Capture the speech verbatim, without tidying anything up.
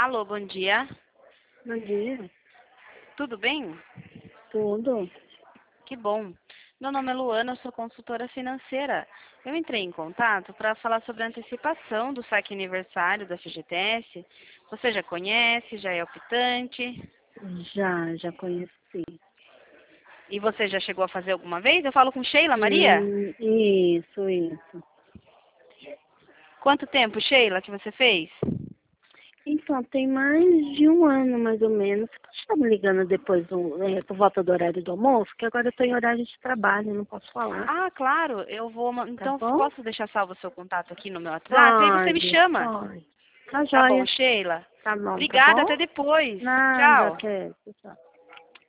Alô, bom dia. Bom dia. Tudo bem? Tudo? Que bom. Meu nome é Luana, eu sou consultora financeira. Eu entrei em contato para falar sobre a antecipação do saque aniversário da F G T S. Você já conhece, já é optante? Já, já conheci. E você já chegou a fazer alguma vez? Eu falo com Sheila Maria? Hum, isso, isso. Quanto tempo, Sheila, que você fez? Então, tem mais de um ano, mais ou menos. Você está me ligando depois, do, é, por volta do horário do almoço? Que agora eu estou em horário de trabalho, não posso falar. Ah, claro, eu vou... ma- Tá Então, bom? posso deixar salvo o seu contato aqui no meu WhatsApp? Aí você me Pode, chama. pode. Tá Tá bom, joia. Sheila? Tá bom, tá Obrigada, bom? até depois. Nada, Tchau. até. Tchau.